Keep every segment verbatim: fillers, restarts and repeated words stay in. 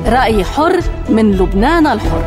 رأي حر من لبنان الحر.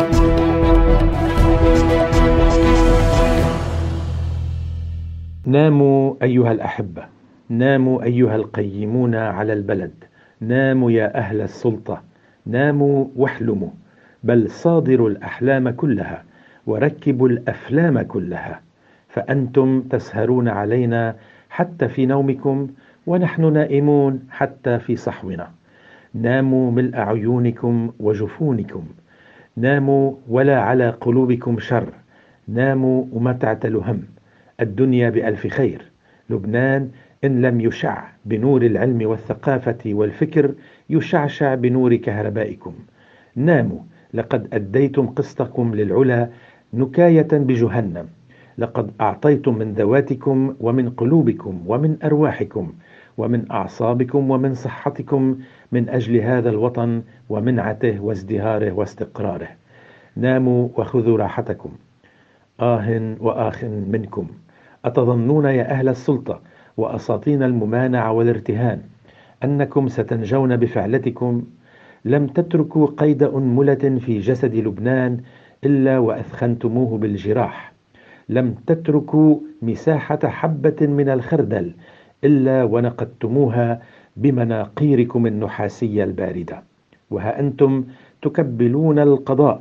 ناموا أيها الأحبة، ناموا أيها القيمون على البلد، ناموا يا أهل السلطة، ناموا واحلموا، بل صادروا الأحلام كلها وركبوا الأفلام كلها، فأنتم تسهرون علينا حتى في نومكم، ونحن نائمون حتى في صحونا. ناموا ملء عيونكم وجفونكم، ناموا ولا على قلوبكم شر، ناموا وما تعتلوا هم. الدنيا بألف خير، لبنان إن لم يشع بنور العلم والثقافة والفكر يشعشع بنور كهربائكم. ناموا، لقد أديتم قسطكم للعلا نكاية بجهنم، لقد أعطيتم من ذواتكم ومن قلوبكم ومن أرواحكم ومن أعصابكم ومن صحتكم من أجل هذا الوطن ومنعته وازدهاره واستقراره. ناموا وخذوا راحتكم. آه وآخ منكم، أتظنون يا أهل السلطة وأساطين الممانعة والارتهان أنكم ستنجون بفعلتكم؟ لم تتركوا قيد أنملة في جسد لبنان إلا وأثخنتموه بالجراح، لم تتركوا مساحة حبة من الخردل إلا ونقدتموها بمناقيركم النحاسية الباردة. وها أنتم تكبلون القضاء،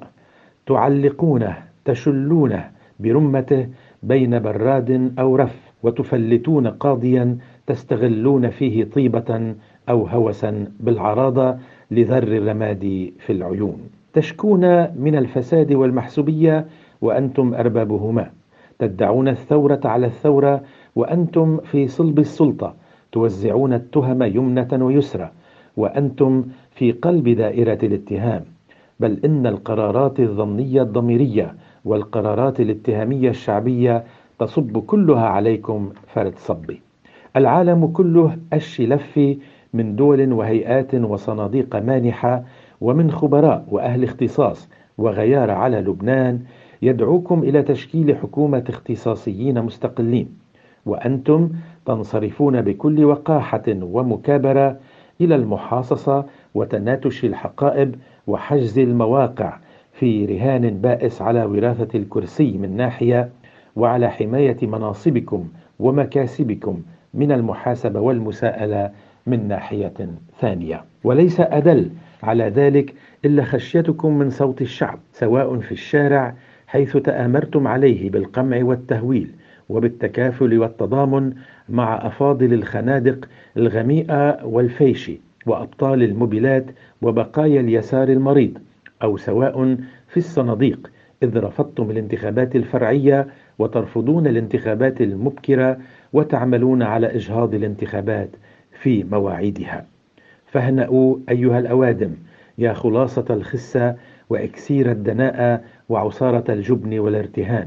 تعلقونه، تشلونه برمته بين براد أو رف، وتفلتون قاضيا تستغلون فيه طيبة أو هوسا بالعراضة لذر الرماد في العيون. تشكون من الفساد والمحسوبية وأنتم أربابهما، تدعون الثورة على الثورة وأنتم في صلب السلطة، توزعون التهم يمنة ويسرى وأنتم في قلب دائرة الاتهام. بل إن القرارات الظنية الضميرية والقرارات الاتهامية الشعبية تصب كلها عليكم فرد صبي. العالم كله أش لفي من دول وهيئات وصناديق مانحة ومن خبراء وأهل اختصاص وغيار على لبنان يدعوكم إلى تشكيل حكومة اختصاصيين مستقلين، وأنتم تنصرفون بكل وقاحة ومكابرة إلى المحاصصة وتناتش الحقائب وحجز المواقع في رهان بائس على وراثة الكرسي من ناحية، وعلى حماية مناصبكم ومكاسبكم من المحاسبة والمساءلة من ناحية ثانية. وليس أدل على ذلك إلا خشيتكم من صوت الشعب، سواء في الشارع حيث تآمرتم عليه بالقمع والتهويل وبالتكافل والتضامن مع أفاضل الخنادق الغميئة والفيش وأبطال الموبيلات وبقايا اليسار المريض، أو سواء في الصناديق إذ رفضتم الانتخابات الفرعية وترفضون الانتخابات المبكرة وتعملون على إجهاض الانتخابات في مواعيدها. فاهنأوا أيها الأوادم يا خلاصة الخسة وإكسير الدناءة وعصارة الجبن والارتهان.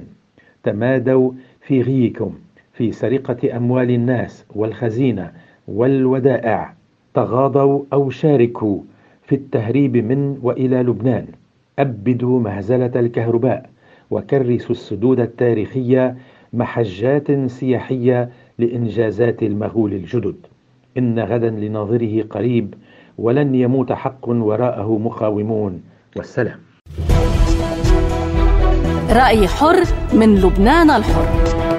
تمادوا في غيكم في سرقة أموال الناس والخزينة والودائع، تغاضوا أو شاركوا في التهريب من وإلى لبنان، أبدوا مهزلة الكهرباء وكرسوا السدود التاريخية محجات سياحية لإنجازات المغول الجدد. إن غدا لناظره قريب، ولن يموت حق وراءه مقاومون. والسلام. رأي حر من لبنان الحر.